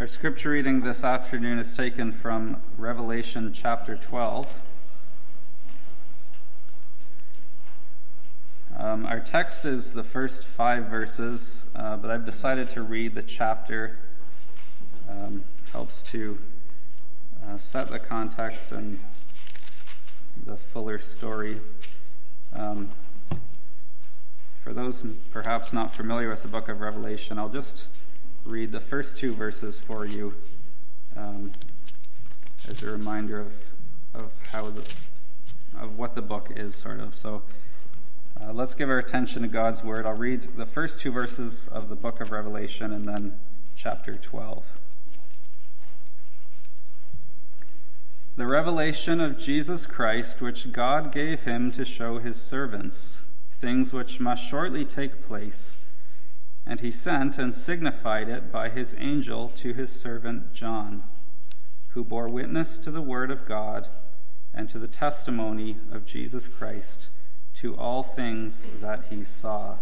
Our scripture reading this afternoon is taken from Revelation chapter 12. Our text is the first 5 verses, but I've decided to read the chapter. Helps to set the context and the fuller story. For those perhaps not familiar with the book of Revelation, I'll just read the first 2 verses for you as a reminder of what the book is, sort of. So let's give our attention to God's word. I'll read the first 2 verses of the book of Revelation and then chapter 12. The revelation of Jesus Christ, which God gave him to show his servants, things which must shortly take place. And he sent and signified it by his angel to his servant John, who bore witness to the word of God and to the testimony of Jesus Christ, to all things that he saw.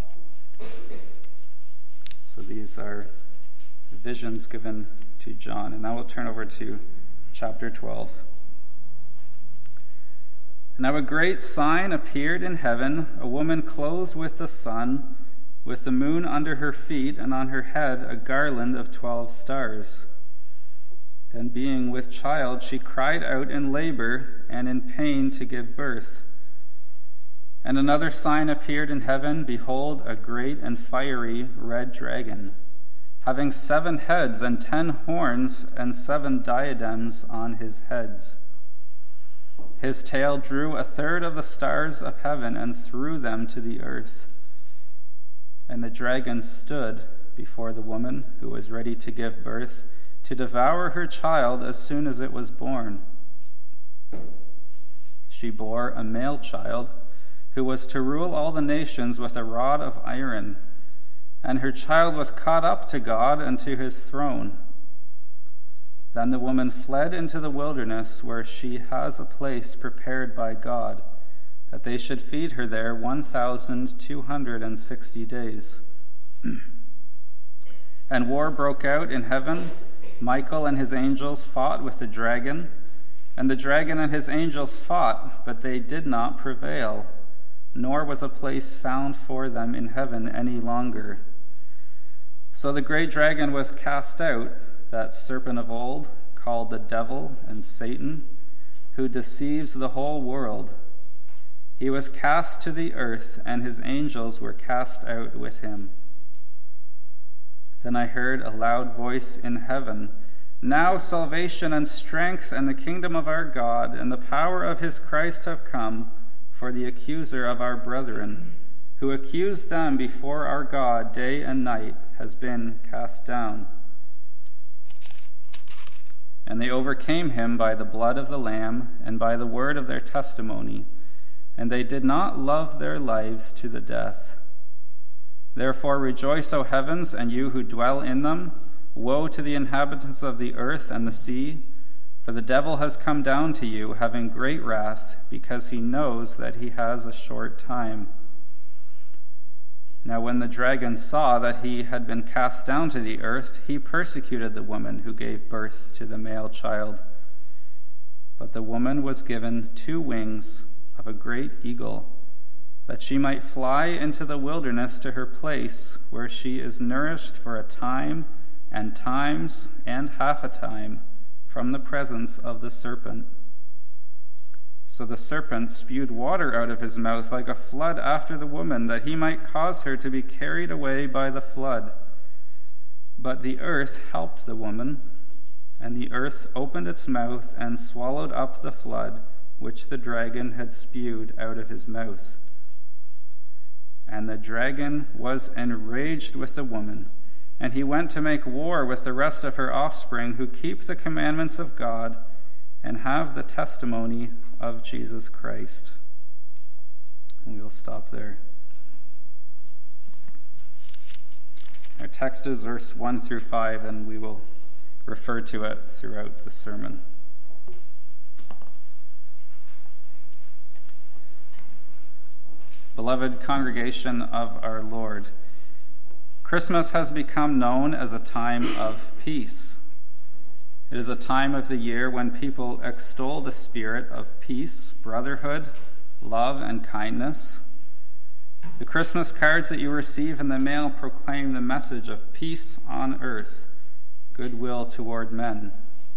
So these are visions given to John. And now we'll turn over to chapter 12. Now a great sign appeared in heaven, a woman clothed with the sun, with the moon under her feet, and on her head a garland of 12 stars. Then being with child, she cried out in labor and in pain to give birth. And another sign appeared in heaven, behold, a great and fiery red dragon, having 7 heads and 10 horns and 7 diadems on his heads. His tail drew 1/3 of the stars of heaven and threw them to the earth. And the dragon stood before the woman who was ready to give birth, to devour her child as soon as it was born. She bore a male child, who was to rule all the nations with a rod of iron, and her child was caught up to God and to his throne. Then the woman fled into the wilderness, where she has a place prepared by God, that they should feed her there 1,260 days. And war broke out in heaven. Michael and his angels fought with the dragon, and the dragon and his angels fought, but they did not prevail, nor was a place found for them in heaven any longer. So the great dragon was cast out, that serpent of old, called the devil and Satan, who deceives the whole world. He was cast to the earth, and his angels were cast out with him. Then I heard a loud voice in heaven, "Now salvation and strength and the kingdom of our God and the power of his Christ have come, for the accuser of our brethren, who accused them before our God day and night, has been cast down." And they overcame him by the blood of the Lamb and by the word of their testimony, and they did not love their lives to the death. Therefore rejoice, O heavens, and you who dwell in them. Woe to the inhabitants of the earth and the sea, for the devil has come down to you, having great wrath, because he knows that he has a short time. Now when the dragon saw that he had been cast down to the earth, he persecuted the woman who gave birth to the male child. But the woman was given 2 wings of a great eagle, that she might fly into the wilderness to her place, where she is nourished for a time and times and half a time from the presence of the serpent. So the serpent spewed water out of his mouth like a flood after the woman, that he might cause her to be carried away by the flood. But the earth helped the woman, and the earth opened its mouth and swallowed up the flood which the dragon had spewed out of his mouth. And the dragon was enraged with the woman, and he went to make war with the rest of her offspring, who keep the commandments of God and have the testimony of Jesus Christ. And we will stop there. Our text is verse 1 through 5, and we will refer to it throughout the sermon. Beloved congregation of our Lord, Christmas has become known as a time of peace. It is a time of the year when people extol the spirit of peace, brotherhood, love, and kindness. The Christmas cards that you receive in the mail proclaim the message of peace on earth, goodwill toward men.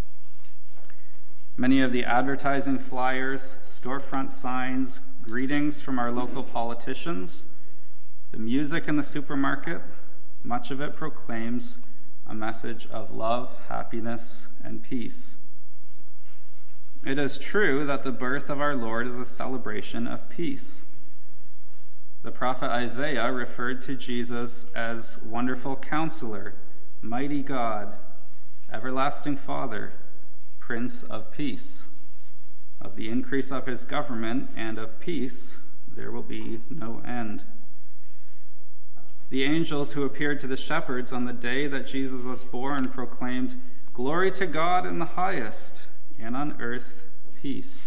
Many of the advertising flyers, storefront signs, greetings from our local politicians, the music in the supermarket, much of it proclaims a message of love, happiness, and peace. It is true that the birth of our Lord is a celebration of peace. The prophet Isaiah referred to Jesus as Wonderful Counselor, Mighty God, Everlasting Father, Prince of Peace. Of the increase of his government and of peace, there will be no end. The angels who appeared to the shepherds on the day that Jesus was born proclaimed, "Glory to God in the highest, and on earth peace."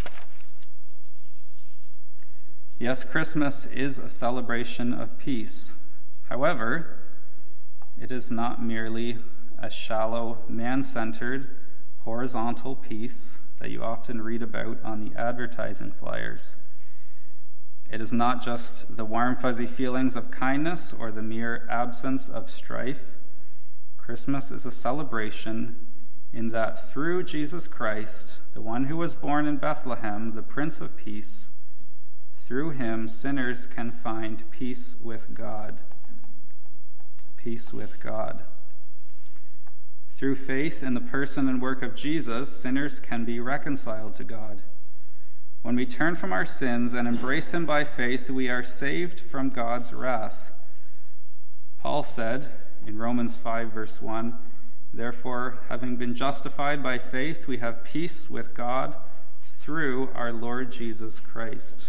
Yes, Christmas is a celebration of peace. However, it is not merely a shallow, man-centered, horizontal peace that you often read about on the advertising flyers. It is not just the warm, fuzzy feelings of kindness or the mere absence of strife. Christmas is a celebration in that through Jesus Christ, the one who was born in Bethlehem, the Prince of Peace, through him sinners can find peace with God. Peace with God. Through faith in the person and work of Jesus, sinners can be reconciled to God. When we turn from our sins and embrace him by faith, we are saved from God's wrath. Paul said in Romans 5, verse 1, "Therefore, having been justified by faith, we have peace with God through our Lord Jesus Christ."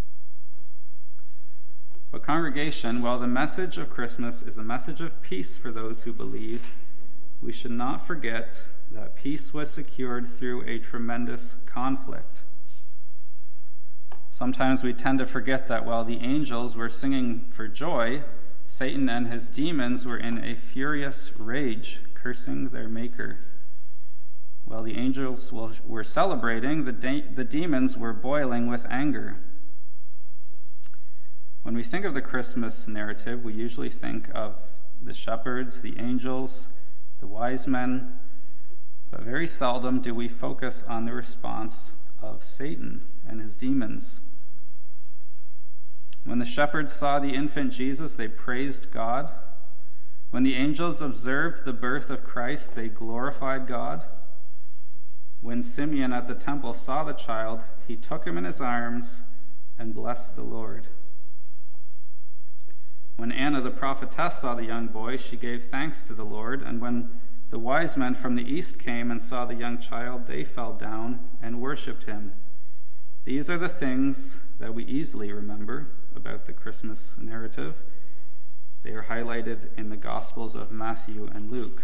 But congregation, while the message of Christmas is a message of peace for those who believe, we should not forget that peace was secured through a tremendous conflict. Sometimes we tend to forget that while the angels were singing for joy, Satan and his demons were in a furious rage, cursing their maker. While the angels were celebrating, the demons were boiling with anger. When we think of the Christmas narrative, we usually think of the shepherds, the angels, the wise men, but very seldom do we focus on the response of Satan and his demons. When the shepherds saw the infant Jesus, they praised God. When the angels observed the birth of Christ, they glorified God. When Simeon at the temple saw the child, he took him in his arms and blessed the Lord. When Anna the prophetess saw the young boy, she gave thanks to the Lord. And when the wise men from the east came and saw the young child, they fell down and worshipped him. These are the things that we easily remember about the Christmas narrative. They are highlighted in the Gospels of Matthew and Luke.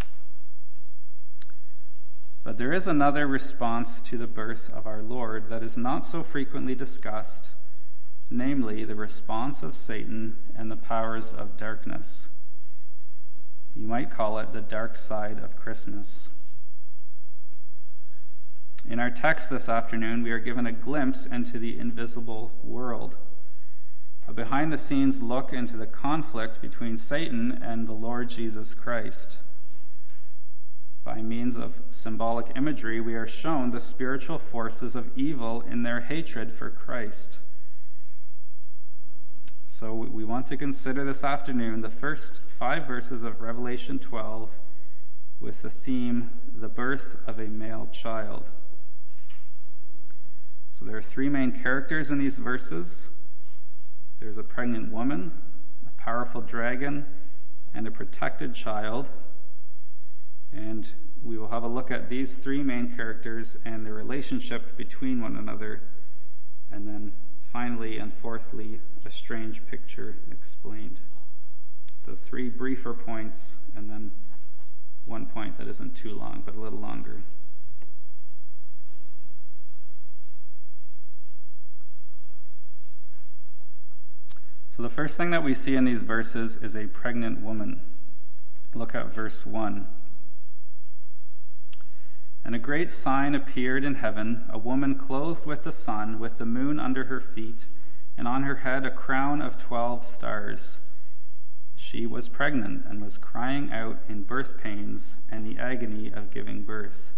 But there is another response to the birth of our Lord that is not so frequently discussed, namely the response of Satan and the powers of darkness. You might call it the dark side of Christmas. In our text this afternoon, we are given a glimpse into the invisible world, a behind-the-scenes look into the conflict between Satan and the Lord Jesus Christ. By means of symbolic imagery, we are shown the spiritual forces of evil in their hatred for Christ. So we want to consider this afternoon the first 5 verses of Revelation 12 with the theme, the birth of a male child. So there are 3 main characters in these verses. There's a pregnant woman, a powerful dragon, and a protected child. And we will have a look at these 3 main characters and the relationship between one another. And then finally and fourthly, a strange picture explained. So 3 briefer points, and then 1 point that isn't too long, but a little longer. So the first thing that we see in these verses is a pregnant woman. Look at verse 1. And a great sign appeared in heaven, a woman clothed with the sun, with the moon under her feet, and on her head a crown of 12 stars. She was pregnant and was crying out in birth pains and the agony of giving birth.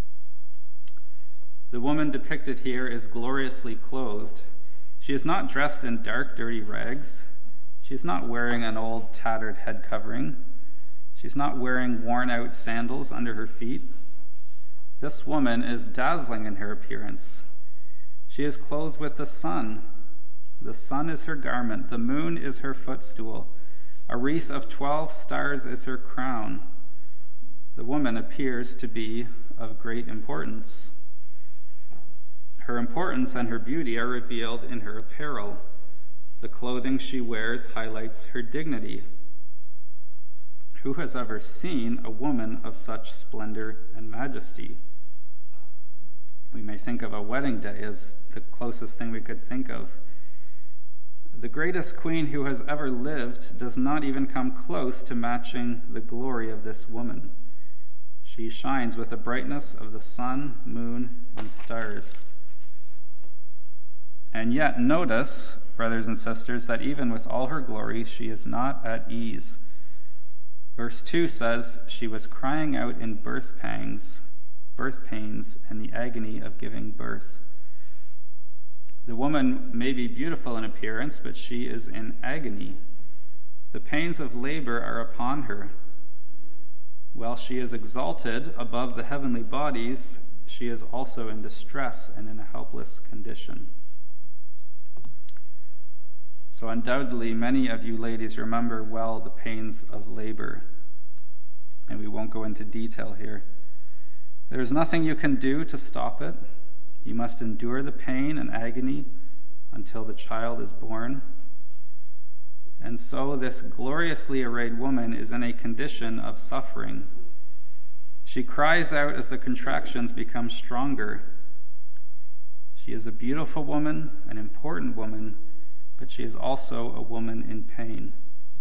The woman depicted here is gloriously clothed. She is not dressed in dark, dirty rags. She is not wearing an old, tattered head covering. She's not wearing worn-out sandals under her feet. This woman is dazzling in her appearance. She is clothed with the sun. The sun is her garment. The moon is her footstool. A wreath of 12 stars is her crown. The woman appears to be of great importance. Her importance and her beauty are revealed in her apparel. The clothing she wears highlights her dignity. Who has ever seen a woman of such splendor and majesty? We may think of a wedding day as the closest thing we could think of. The greatest queen who has ever lived does not even come close to matching the glory of this woman. She shines with the brightness of the sun, moon, and stars. And yet, notice, brothers and sisters, that even with all her glory, she is not at ease. Verse 2 says, she was crying out in birth pains, and the agony of giving birth. The woman may be beautiful in appearance, but she is in agony. The pains of labor are upon her. While she is exalted above the heavenly bodies, she is also in distress and in a helpless condition. So undoubtedly, many of you ladies remember well the pains of labor, and we won't go into detail here. There is nothing you can do to stop it. You must endure the pain and agony until the child is born. And so this gloriously arrayed woman is in a condition of suffering. She cries out as the contractions become stronger. She is a beautiful woman, an important woman, but she is also a woman in pain.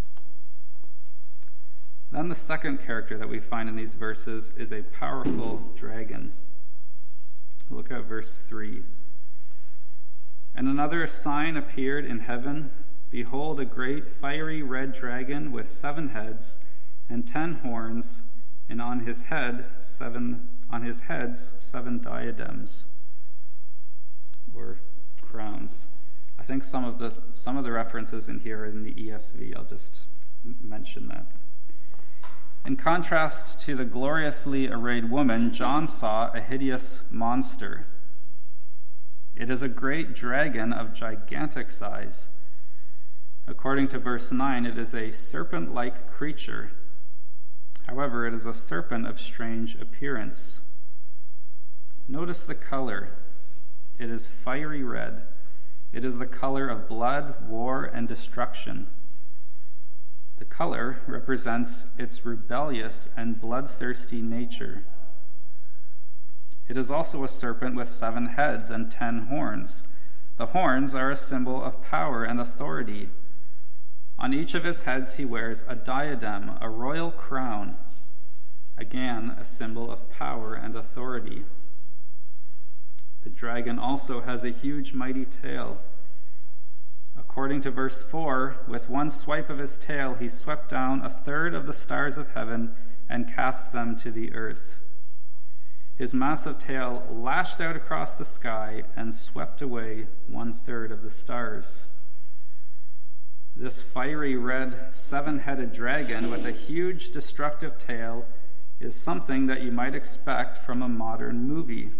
Then the second character that we find in these verses is a powerful dragon. Look at verse 3. And another sign appeared in heaven. Behold, a great fiery red dragon with 7 heads and 10 horns, and on his heads 7 diadems, or crowns. I think some of the references in here are in the ESV. I'll just mention that. In contrast to the gloriously arrayed woman, John saw a hideous monster. It is a great dragon of gigantic size. According to verse 9, it is a serpent-like creature. However, it is a serpent of strange appearance. Notice the color. It is fiery red. It is the color of blood, war, and destruction. The color represents its rebellious and bloodthirsty nature. It is also a serpent with 7 heads and 10 horns. The horns are a symbol of power and authority. On each of his heads he wears a diadem, a royal crown, again a symbol of power and authority. The dragon also has a huge, mighty tail. According to verse 4, with one swipe of his tail, he swept down 1/3 of the stars of heaven and cast them to the earth. His massive tail lashed out across the sky and swept away 1/3 of the stars. This fiery red 7-headed dragon with a huge destructive tail is something that you might expect from a modern movie.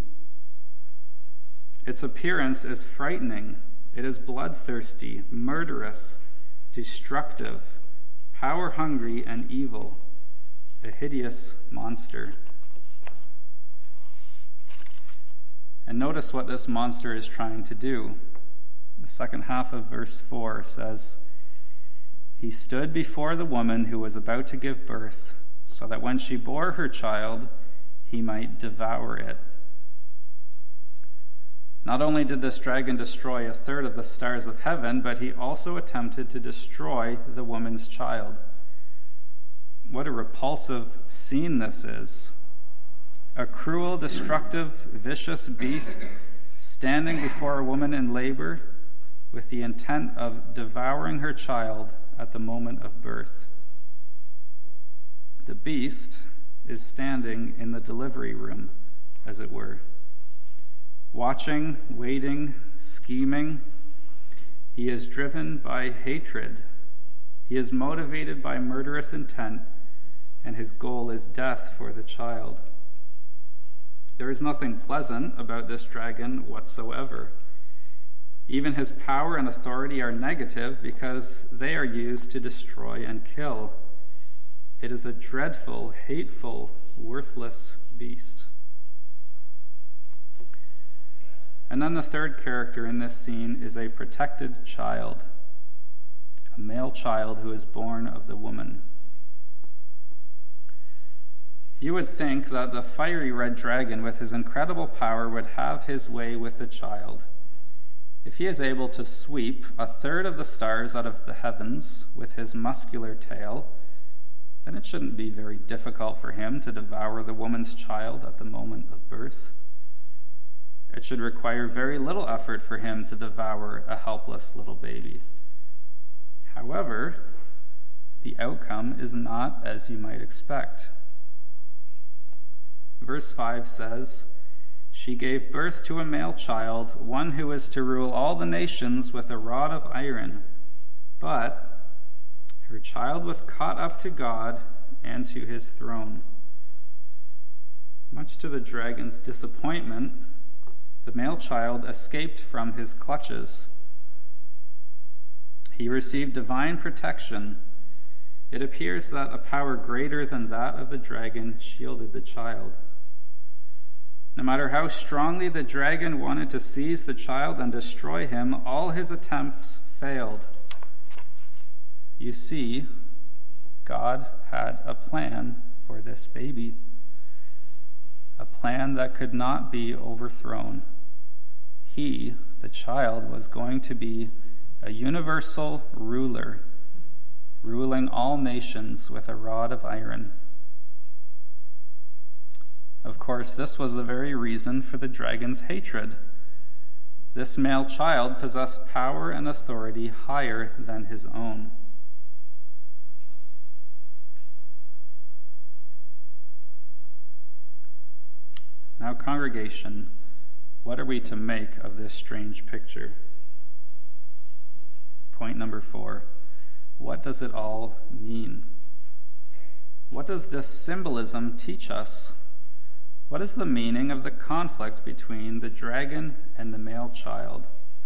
Its appearance is frightening. It is bloodthirsty, murderous, destructive, power-hungry, and evil, a hideous monster. And notice what this monster is trying to do. The second half of verse 4 says, "He stood before the woman who was about to give birth, so that when she bore her child, he might devour it." Not only did this dragon destroy 1/3 of the stars of heaven, but he also attempted to destroy the woman's child. What a repulsive scene this is. a cruel, destructive, vicious beast standing before a woman in labor with the intent of devouring her child at the moment of birth. The beast is standing in the delivery room, as it were, watching, waiting, scheming. He is driven by hatred. He is motivated by murderous intent, and his goal is death for the child. There is nothing pleasant about this dragon whatsoever. Even his power and authority are negative because they are used to destroy and kill. It is a dreadful, hateful, worthless beast. And then the third character in this scene is a protected child, a male child who is born of the woman. You would think that the fiery red dragon with his incredible power would have his way with the child. If he is able to sweep a third of the stars out of the heavens with his muscular tail, then it shouldn't be very difficult for him to devour the woman's child at the moment of birth. It should require very little effort for him to devour a helpless little baby. However, the outcome is not as you might expect. Verse 5 says, "She gave birth to a male child, one who is to rule all the nations with a rod of iron. But her child was caught up to God and to his throne." Much to the dragon's disappointment, the male child escaped from his clutches. He received divine protection. It appears that a power greater than that of the dragon shielded the child. No matter how strongly the dragon wanted to seize the child and destroy him, all his attempts failed. You see, God had a plan for this baby, a plan that could not be overthrown. He, the child, was going to be a universal ruler, ruling all nations with a rod of iron. Of course, this was the very reason for the dragon's hatred. This male child possessed power and authority higher than his own. Now, congregation, what are we to make of this strange picture? Point number 4. What does it all mean? What does this symbolism teach us? What is the meaning of the conflict between the dragon and the male child?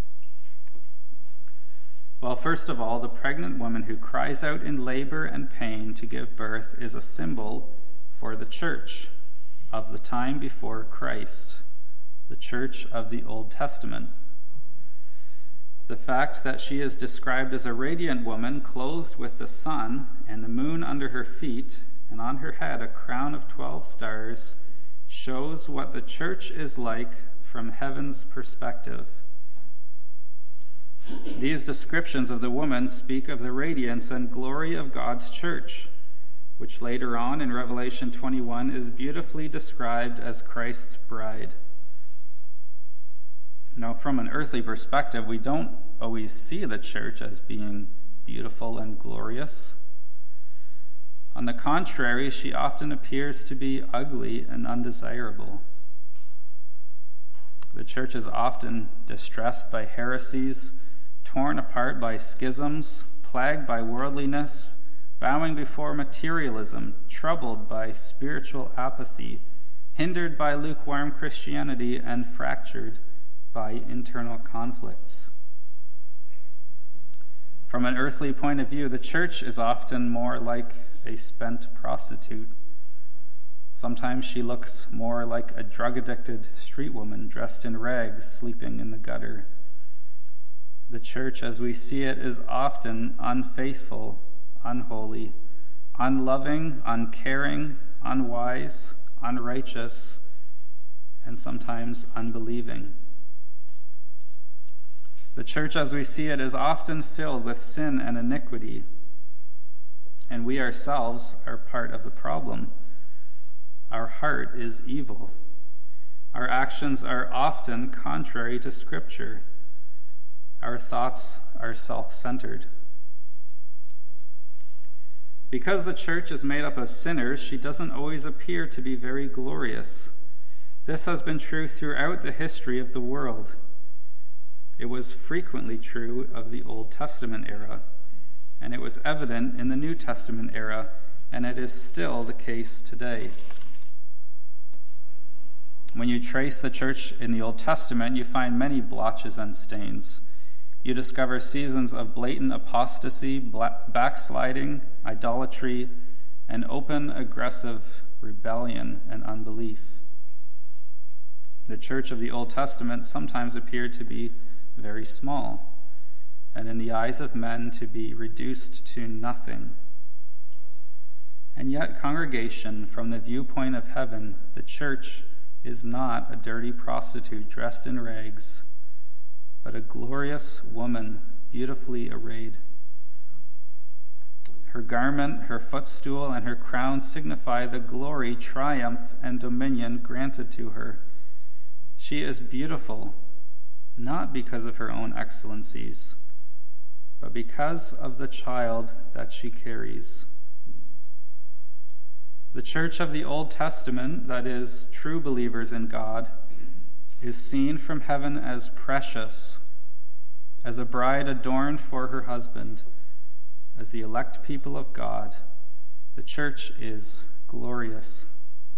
Well, first of all, the pregnant woman who cries out in labor and pain to give birth is a symbol for the church of the time before Christ, the church of the Old Testament. The fact that she is described as a radiant woman clothed with the sun and the moon under her feet, and on her head a crown of 12 stars, shows what the church is like from heaven's perspective. These descriptions of the woman speak of the radiance and glory of God's church, which later on in Revelation 21 is beautifully described as Christ's bride. Now, from an earthly perspective, we don't always see the church as being beautiful and glorious. On the contrary, she often appears to be ugly and undesirable. The church is often distressed by heresies, torn apart by schisms, plagued by worldliness, bowing before materialism, troubled by spiritual apathy, hindered by lukewarm Christianity, and fractured by internal conflicts. From an earthly point of view, the church is often more like a spent prostitute. Sometimes she looks more like a drug-addicted street woman dressed in rags, sleeping in the gutter. The church, as we see it, is often unfaithful, unholy, unloving, uncaring, unwise, unrighteous, and sometimes unbelieving. The church, as we see it, is often filled with sin and iniquity, and we ourselves are part of the problem. Our heart is evil. Our actions are often contrary to Scripture. Our thoughts are self-centered. Because the church is made up of sinners, she doesn't always appear to be very glorious. This has been true throughout the history of the world. It was frequently true of the Old Testament era, and it was evident in the New Testament era, and it is still the case today. When you trace the church in the Old Testament, you find many blotches and stains. You discover seasons of blatant apostasy, backsliding, idolatry, and open, aggressive rebellion and unbelief. The church of the Old Testament sometimes appeared to be very small, and in the eyes of men to be reduced to nothing. And yet, congregation, from the viewpoint of heaven, the church is not a dirty prostitute dressed in rags, but a glorious woman, beautifully arrayed. Her garment, her footstool, and her crown signify the glory, triumph, and dominion granted to her. She is beautiful, not because of her own excellencies, but because of the child that she carries. The church of the Old Testament, that is, true believers in God, is seen from heaven as precious, as a bride adorned for her husband, as the elect people of God. The church is glorious.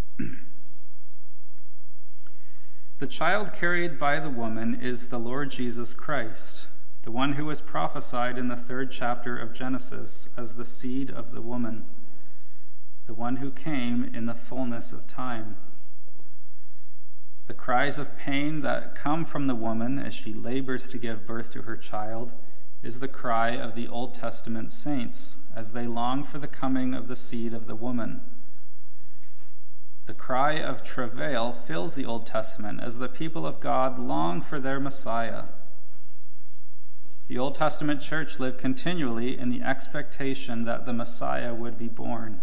The child carried by the woman is the Lord Jesus Christ, the one who was prophesied in the 3rd chapter of Genesis as the seed of the woman, the one who came in the fullness of time. The cries of pain that come from the woman as she labors to give birth to her child is the cry of the Old Testament saints as they long for the coming of the seed of the woman. The cry of travail fills the Old Testament as the people of God long for their Messiah. The Old Testament church lived continually in the expectation that the Messiah would be born.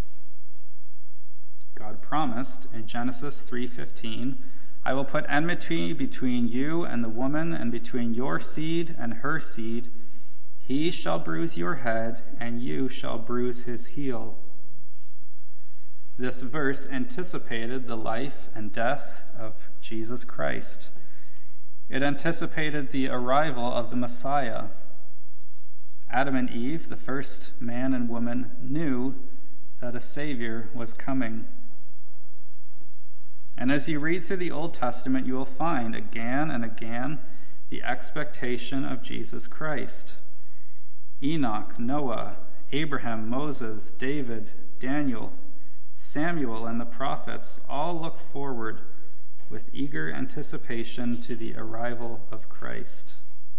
God promised in Genesis 3:15, "I will put enmity between you and the woman, and between your seed and her seed. He shall bruise your head, and you shall bruise his heel." This verse anticipated the life and death of Jesus Christ. It anticipated the arrival of the Messiah. Adam and Eve, the first man and woman, knew that a Savior was coming. And as you read through the Old Testament, you will find again and again the expectation of Jesus Christ. Enoch, Noah, Abraham, Moses, David, Daniel, Samuel, and the prophets all looked forward with eager anticipation to the arrival of Christ.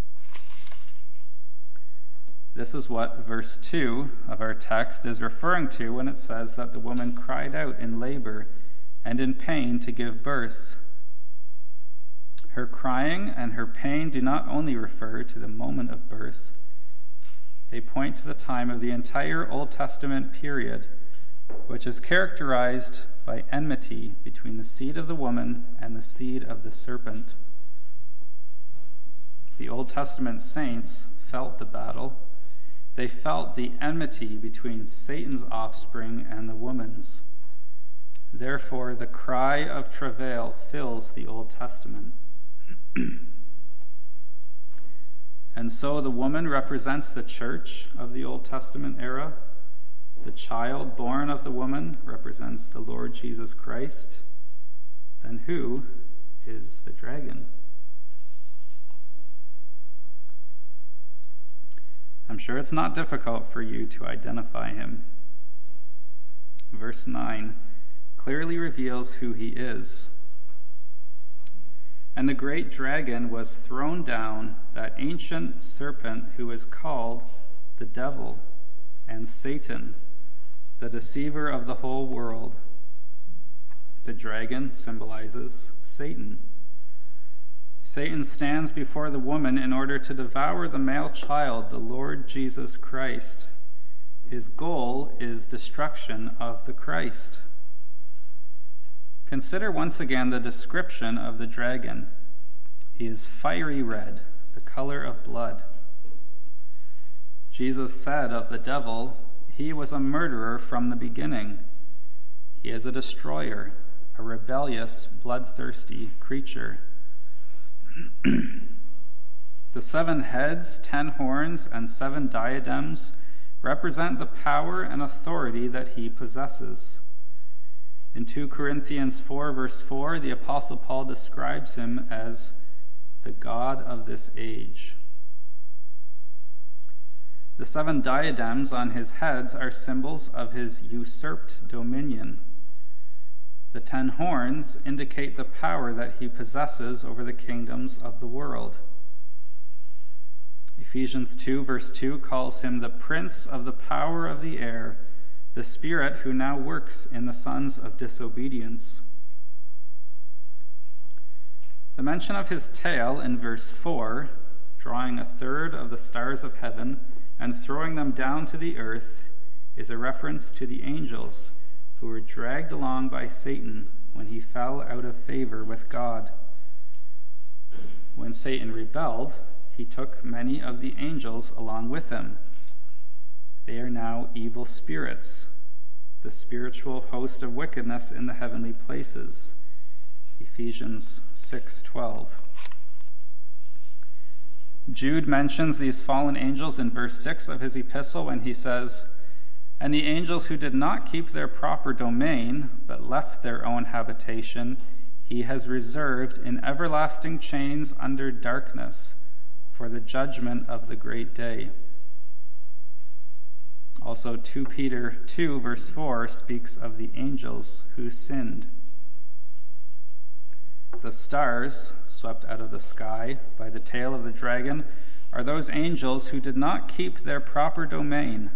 This is what verse 2 of our text is referring to when it says that the woman cried out in labor and in pain to give birth. Her crying and her pain do not only refer to the moment of birth, they point to the time of the entire Old Testament period, which is characterized by enmity between the seed of the woman and the seed of the serpent. The Old Testament saints felt the battle. They felt the enmity between Satan's offspring and the woman's. Therefore, the cry of travail fills the Old Testament. And so the woman represents the church of the Old Testament era. The child born of the woman represents the Lord Jesus Christ. Then who is the dragon? I'm sure it's not difficult for you to identify him. Verse 9 clearly reveals who he is. And the great dragon was thrown down, that ancient serpent who is called the devil and Satan, the deceiver of the whole world. The dragon symbolizes Satan. Satan stands before the woman in order to devour the male child, the Lord Jesus Christ. His goal is destruction of the Christ. Consider once again the description of the dragon. He is fiery red, the color of blood. Jesus said of the devil, he was a murderer from the beginning. He is a destroyer, a rebellious, bloodthirsty creature. The 7 heads, 10 horns, and 7 diadems represent the power and authority that he possesses. In 2 Corinthians 4, verse 4, the Apostle Paul describes him as the God of this age. The 7 diadems on his heads are symbols of his usurped dominion. The 10 horns indicate the power that he possesses over the kingdoms of the world. Ephesians 2, verse 2 calls him the prince of the power of the air, the spirit who now works in the sons of disobedience. The mention of his tail in verse 4, drawing 1/3 of the stars of heaven and throwing them down to the earth, is a reference to the angels who were dragged along by Satan when he fell out of favor with God. When Satan rebelled, he took many of the angels along with him. They are now evil spirits, the spiritual host of wickedness in the heavenly places. Ephesians 6:12. Jude mentions these fallen angels in verse 6 of his epistle when he says, "And the angels who did not keep their proper domain, but left their own habitation, he has reserved in everlasting chains under darkness for the judgment of the great day." Also, 2 Peter 2, verse 4 speaks of the angels who sinned. The stars, swept out of the sky by the tail of the dragon, are those angels who did not keep their proper domain.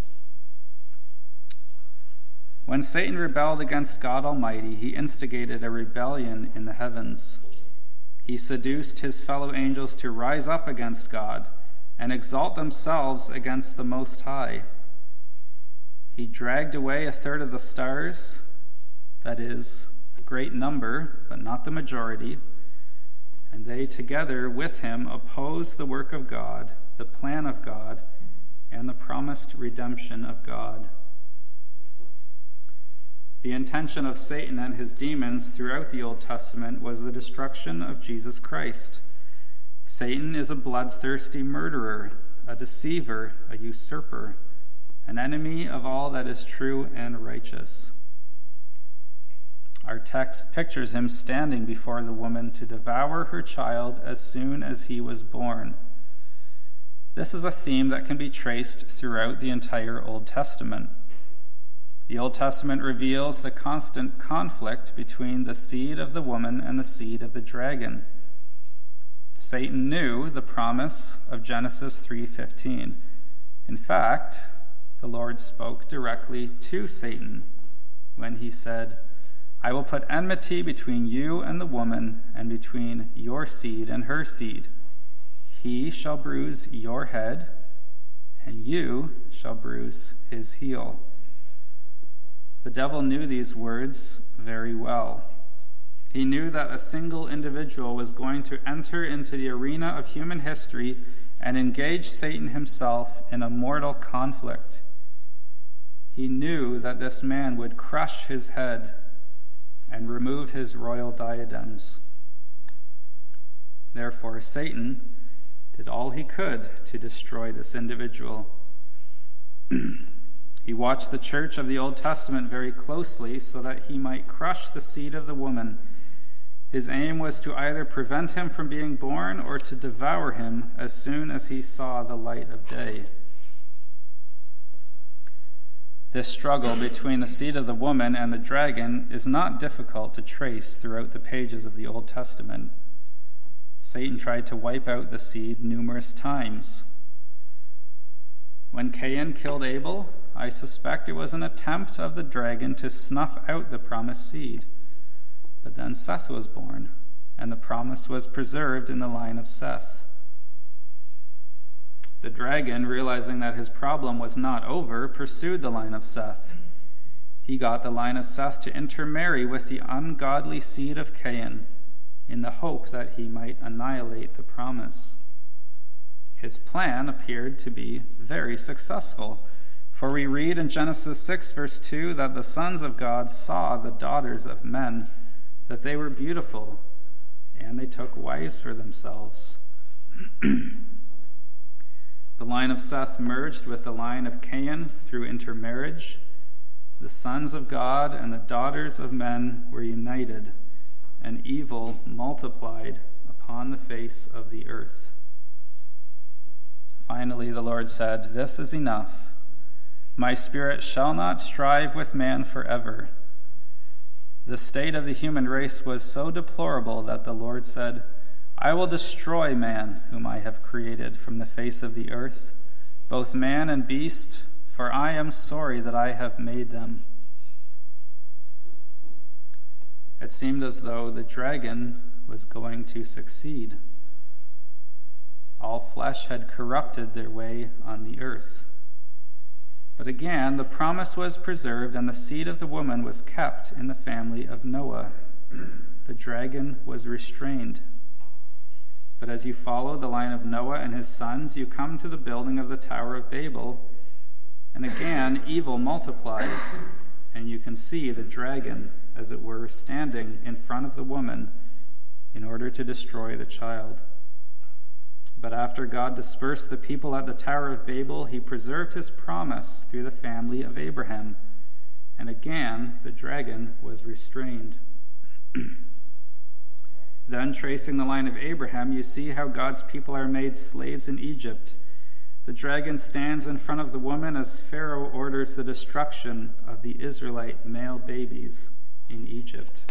When Satan rebelled against God Almighty, he instigated a rebellion in the heavens. He seduced his fellow angels to rise up against God and exalt themselves against the Most High. He dragged away 1/3 of the stars, that is, a great number, but not the majority, and they together with him opposed the work of God, the plan of God, and the promised redemption of God. The intention of Satan and his demons throughout the Old Testament was the destruction of Jesus Christ. Satan is a bloodthirsty murderer, a deceiver, a usurper, an enemy of all that is true and righteous. Our text pictures him standing before the woman to devour her child as soon as he was born. This is a theme that can be traced throughout the entire Old Testament. The Old Testament reveals the constant conflict between the seed of the woman and the seed of the dragon. Satan knew the promise of Genesis 3:15. In fact, the Lord spoke directly to Satan when he said, "I will put enmity between you and the woman, and between your seed and her seed. He shall bruise your head, and you shall bruise his heel." The devil knew these words very well. He knew that a single individual was going to enter into the arena of human history and engage Satan himself in a mortal conflict. He knew that this man would crush his head and remove his royal diadems. Therefore, Satan did all he could to destroy this individual. He watched the church of the Old Testament very closely so that he might crush the seed of the woman. His aim was to either prevent him from being born or to devour him as soon as he saw the light of day. This struggle between the seed of the woman and the dragon is not difficult to trace throughout the pages of the Old Testament. Satan tried to wipe out the seed numerous times. When Cain killed Abel, I suspect it was an attempt of the dragon to snuff out the promised seed. But then Seth was born, and the promise was preserved in the line of Seth. The dragon, realizing that his problem was not over, pursued the line of Seth. He got the line of Seth to intermarry with the ungodly seed of Cain in the hope that he might annihilate the promise. His plan appeared to be very successful, for we read in Genesis 6, verse 2, that the sons of God saw the daughters of men, that they were beautiful, and they took wives for themselves. The line of Seth merged with the line of Cain through intermarriage. The sons of God and the daughters of men were united, and evil multiplied upon the face of the earth. Finally, the Lord said, "This is enough. My spirit shall not strive with man forever." The state of the human race was so deplorable that the Lord said, "I will destroy man whom I have created from the face of the earth, both man and beast, for I am sorry that I have made them." It seemed as though the dragon was going to succeed. All flesh had corrupted their way on the earth. But again, the promise was preserved, and the seed of the woman was kept in the family of Noah. The dragon was restrained. But as you follow the line of Noah and his sons, you come to the building of the Tower of Babel, and again evil multiplies, and you can see the dragon, as it were, standing in front of the woman in order to destroy the child. But after God dispersed the people at the Tower of Babel, he preserved his promise through the family of Abraham, and again the dragon was restrained. Then, tracing the line of Abraham, you see how God's people are made slaves in Egypt. The dragon stands in front of the woman as Pharaoh orders the destruction of the Israelite male babies in Egypt.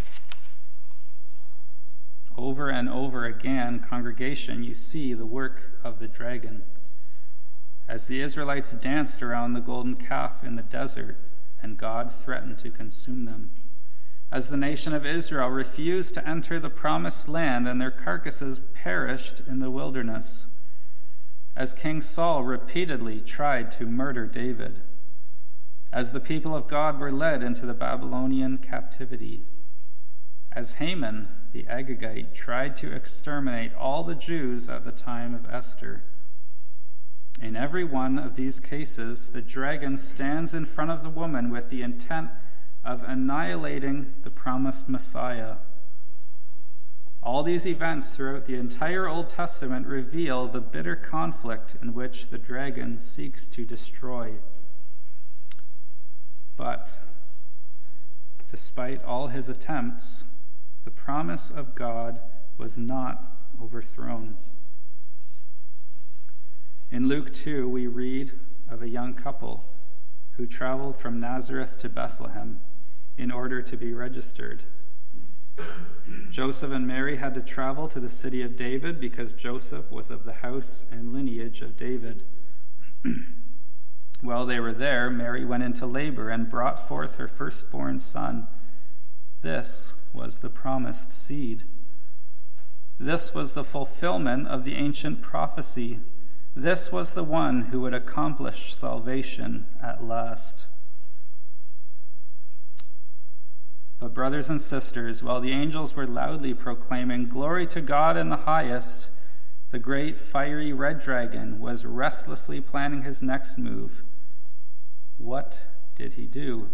Over and over again, congregation, you see the work of the dragon. As the Israelites danced around the golden calf in the desert, and God threatened to consume them. As the nation of Israel refused to enter the promised land and their carcasses perished in the wilderness. As King Saul repeatedly tried to murder David. As the people of God were led into the Babylonian captivity. As Haman, the Agagite, tried to exterminate all the Jews at the time of Esther. In every one of these cases, the dragon stands in front of the woman with the intent of annihilating the promised Messiah. All these events throughout the entire Old Testament reveal the bitter conflict in which the dragon seeks to destroy. But despite all his attempts, the promise of God was not overthrown. In Luke 2, we read of a young couple who traveled from Nazareth to Bethlehem in order to be registered. Joseph and Mary had to travel to the city of David because Joseph was of the house and lineage of David. While they were there, Mary went into labor and brought forth her firstborn son. This was the promised seed. This was the fulfillment of the ancient prophecy. This was the one who would accomplish salvation at last. But brothers and sisters, while the angels were loudly proclaiming glory to God in the highest, the great fiery red dragon was restlessly planning his next move. What did he do?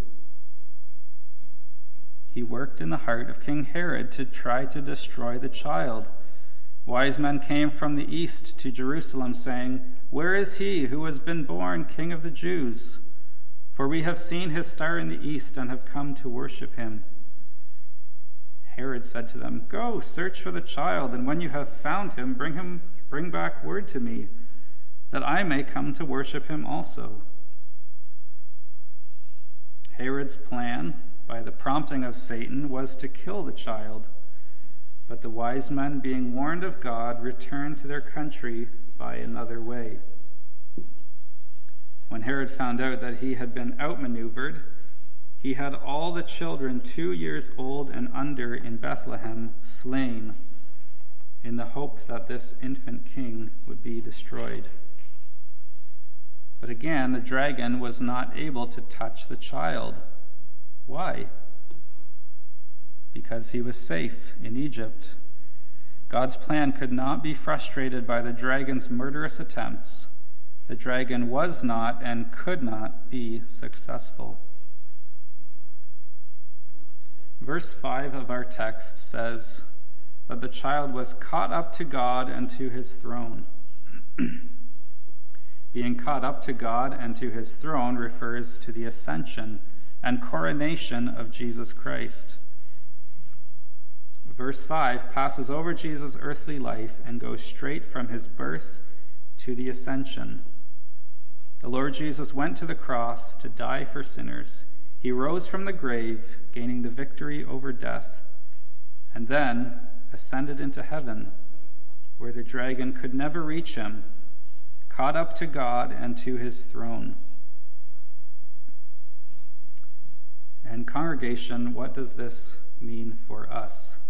He worked in the heart of King Herod to try to destroy the child. Wise men came from the east to Jerusalem, saying, "Where is he who has been born King of the Jews? For we have seen his star in the east and have come to worship him." Herod said to them, "Go, search for the child, and when you have found him, bring back word to me, that I may come to worship him also." Herod's plan, by the prompting of Satan, was to kill the child. But the wise men, being warned of God, returned to their country by another way. When Herod found out that he had been outmaneuvered, he had all the children 2 years old and under in Bethlehem slain, in the hope that this infant king would be destroyed. But again, the dragon was not able to touch the child. Why? Because he was safe in Egypt. God's plan could not be frustrated by the dragon's murderous attempts. The dragon was not and could not be successful. Verse 5 of our text says that the child was caught up to God and to his throne. Being caught up to God and to his throne refers to the ascension and coronation of Jesus Christ. Verse 5 passes over Jesus' earthly life and goes straight from his birth to the ascension. The Lord Jesus went to the cross to die for sinners. He rose from the grave, gaining the victory over death, and then ascended into heaven, where the dragon could never reach him, caught up to God and to his throne. And congregation, what does this mean for us?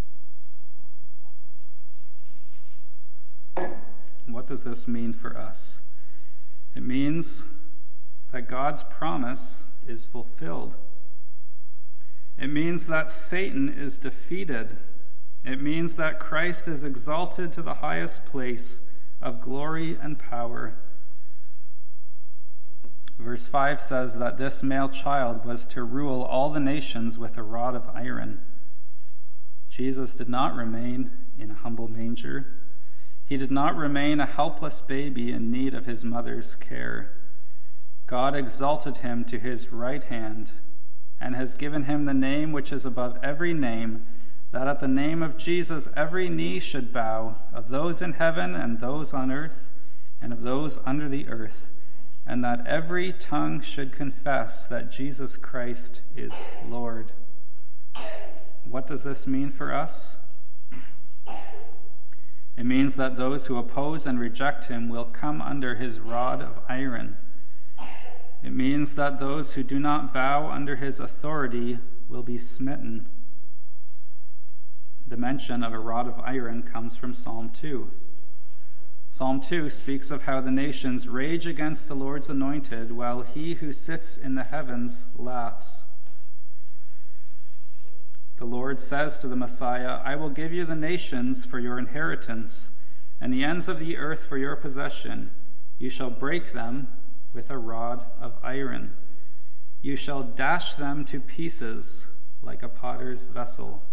What does this mean for us? It means that God's promise is fulfilled. It means that Satan is defeated. It means that Christ is exalted to the highest place of glory and power. Verse 5 says that this male child was to rule all the nations with a rod of iron. Jesus did not remain in a humble manger. He did not remain a helpless baby in need of his mother's care. God exalted him to his right hand and has given him the name which is above every name, that at the name of Jesus every knee should bow, of those in heaven and those on earth and of those under the earth, and that every tongue should confess that Jesus Christ is Lord. What does this mean for us? It means that those who oppose and reject him will come under his rod of iron. It means that those who do not bow under his authority will be smitten. The mention of a rod of iron comes from Psalm 2. Psalm 2 speaks of how the nations rage against the Lord's anointed, while he who sits in the heavens laughs. The Lord says to the Messiah, "I will give you the nations for your inheritance, and the ends of the earth for your possession. You shall break them with a rod of iron. You shall dash them to pieces like a potter's vessel."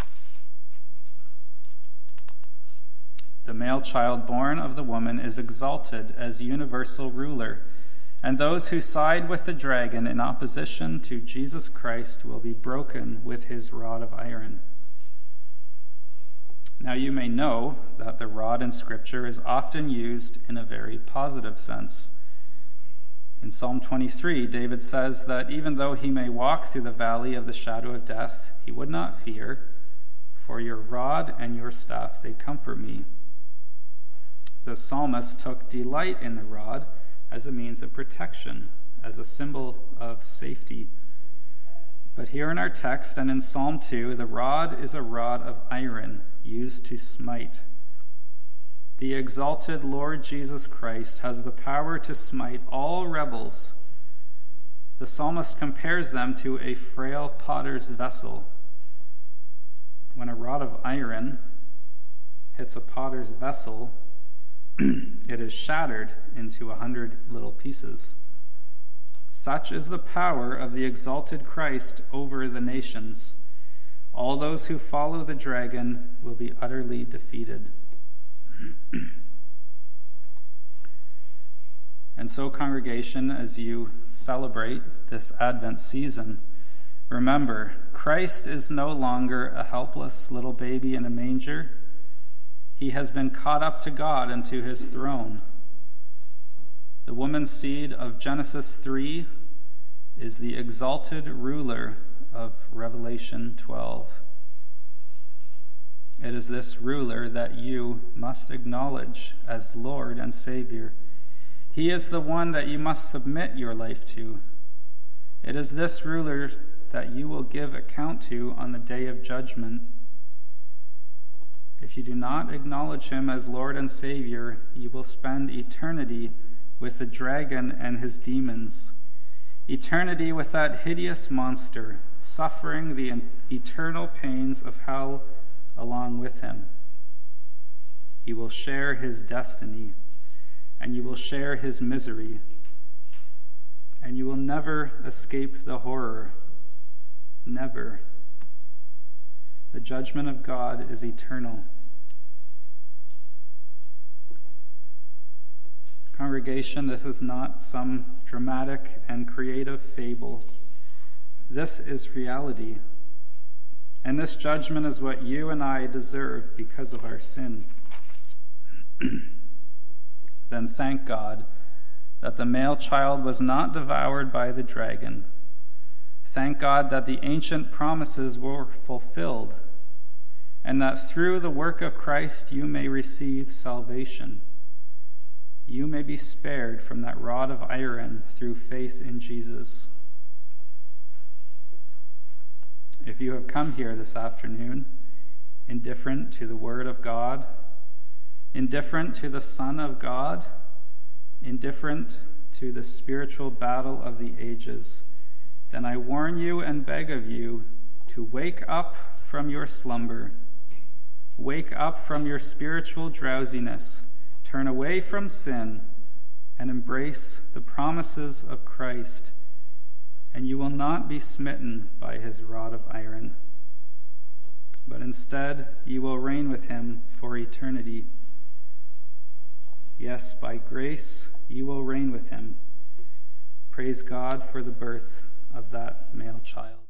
The male child born of the woman is exalted as universal ruler, and those who side with the dragon in opposition to Jesus Christ will be broken with his rod of iron. Now you may know that the rod in Scripture is often used in a very positive sense. In Psalm 23, David says that even though he may walk through the valley of the shadow of death, he would not fear, for your rod and your staff, they comfort me. The psalmist took delight in the rod as a means of protection, as a symbol of safety. But here in our text and in Psalm 2, the rod is a rod of iron used to smite. The exalted Lord Jesus Christ has the power to smite all rebels. The psalmist compares them to a frail potter's vessel. When a rod of iron hits a potter's vessel, it is shattered into 100 little pieces. Such is the power of the exalted Christ over the nations. All those who follow the dragon will be utterly defeated. And so, congregation, as you celebrate this Advent season, remember, Christ is no longer a helpless little baby in a manger. He has been caught up to God and to his throne. The woman's seed of Genesis 3 is the exalted ruler of Revelation 12. It is this ruler that you must acknowledge as Lord and Savior. He is the one that you must submit your life to. It is this ruler that you will give account to on the day of judgment. If you do not acknowledge him as Lord and Savior, you will spend eternity with the dragon and his demons. Eternity with that hideous monster, suffering the eternal pains of hell along with him. You will share his destiny, and you will share his misery, and you will never escape the horror. Never. The judgment of God is eternal. Congregation, this is not some dramatic and creative fable. This is reality. And this judgment is what you and I deserve because of our sin. Then thank God that the male child was not devoured by the dragon. Thank God that the ancient promises were fulfilled, and that through the work of Christ you may receive salvation. You may be spared from that rod of iron through faith in Jesus. If you have come here this afternoon, indifferent to the Word of God, indifferent to the Son of God, indifferent to the spiritual battle of the ages, then I warn you and beg of you to wake up from your slumber. Wake up from your spiritual drowsiness. Turn away from sin and embrace the promises of Christ, and you will not be smitten by his rod of iron, but instead you will reign with him for eternity. Yes, by grace you will reign with him. Praise God for the birth of that male child.